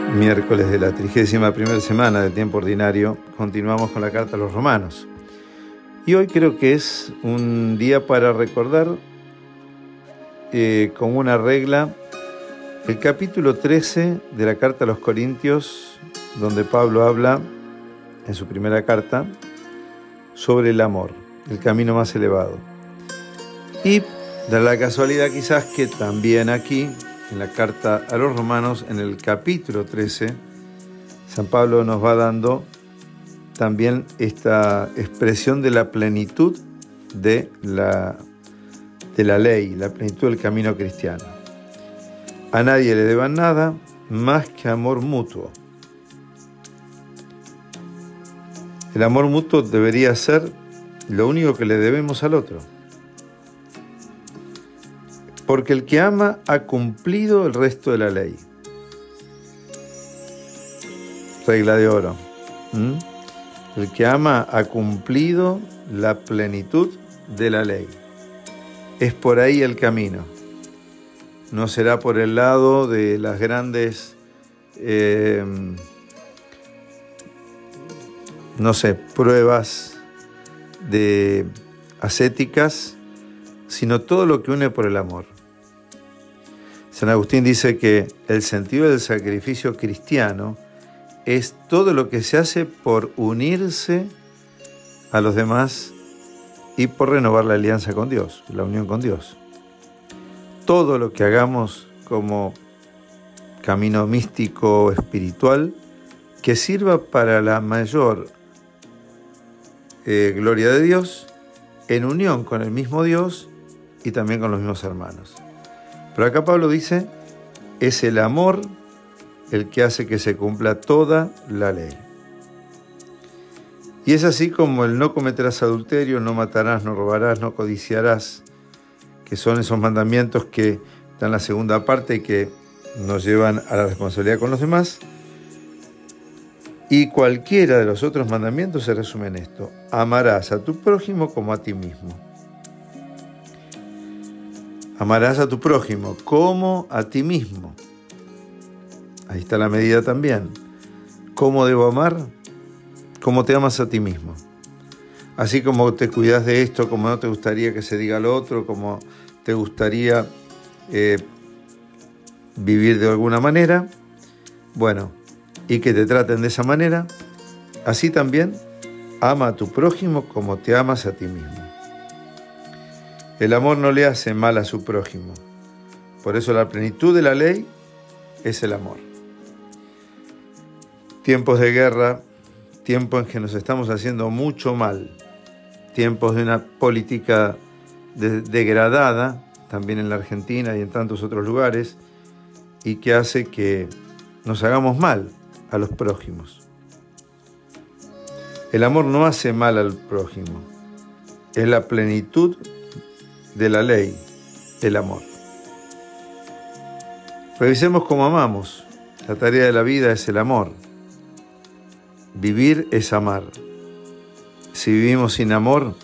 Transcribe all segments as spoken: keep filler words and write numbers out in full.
Miércoles de la trigésima primera semana del tiempo ordinario, continuamos con la carta a los Romanos. Y hoy creo que es un día para recordar eh, como una regla el capítulo trece de la carta a los Corintios, donde Pablo habla en su primera carta sobre el amor, el camino más elevado. Y da la casualidad quizás que también aquí, en la carta a los Romanos, en el capítulo trece, San Pablo nos va dando también esta expresión de la plenitud de la, de la ley, la plenitud del camino cristiano. A nadie le deban nada más que amor mutuo. El amor mutuo debería ser lo único que le debemos al otro. Porque el que ama ha cumplido el resto de la ley. Regla de oro. ¿Mm? El que ama ha cumplido la plenitud de la ley. Es por ahí el camino. No será por el lado de las grandes, eh, no sé, pruebas de ascéticas, sino todo lo que une por el amor. San Agustín dice que el sentido del sacrificio cristiano es todo lo que se hace por unirse a los demás y por renovar la alianza con Dios, la unión con Dios. Todo lo que hagamos como camino místico espiritual que sirva para la mayor eh, gloria de Dios, en unión con el mismo Dios y también con los mismos hermanos. Pero acá Pablo dice, es el amor el que hace que se cumpla toda la ley. Y es así como el no cometerás adulterio, no matarás, no robarás, no codiciarás, que son esos mandamientos que están en la segunda parte y que nos llevan a la responsabilidad con los demás. Y cualquiera de los otros mandamientos se resume en esto: amarás a tu prójimo como a ti mismo. Amarás a tu prójimo como a ti mismo. Ahí está la medida también. ¿Cómo debo amar? Como te amas a ti mismo. Así como te cuidas de esto, como no te gustaría que se diga al otro, como te gustaría eh, vivir de alguna manera, bueno, y que te traten de esa manera, así también ama a tu prójimo como te amas a ti mismo. El amor no le hace mal a su prójimo. Por eso la plenitud de la ley es el amor. Tiempos de guerra, tiempos en que nos estamos haciendo mucho mal, tiempos de una política de- degradada, también en la Argentina y en tantos otros lugares, y que hace que nos hagamos mal a los prójimos. El amor no hace mal al prójimo, es la plenitud de la ley, el amor. Revisemos cómo amamos. La tarea de la vida es el amor. Vivir es amar. Si vivimos sin amor,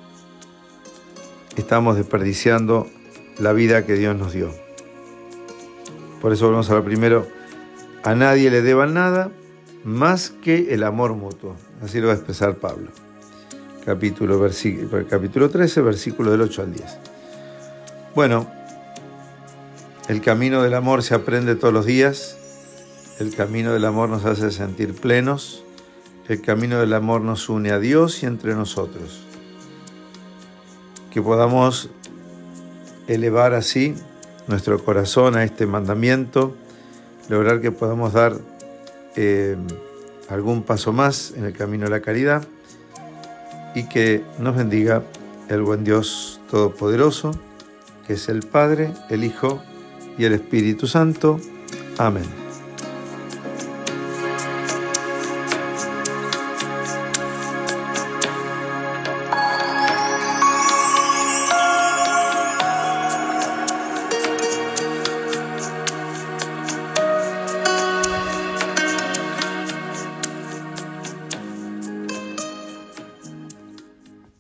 estamos desperdiciando la vida que Dios nos dio. Por eso volvemos a lo primero: a nadie le deban nada más que el amor mutuo. Así lo va a expresar Pablo. Capítulo, versículo, capítulo trece, versículo del ocho al diez. Bueno, el camino del amor se aprende todos los días. El camino del amor nos hace sentir plenos. El camino del amor nos une a Dios y entre nosotros. Que podamos elevar así nuestro corazón a este mandamiento, lograr que podamos dar eh, algún paso más en el camino de la caridad, y que nos bendiga el buen Dios Todopoderoso, que es el Padre, el Hijo y el Espíritu Santo. Amén.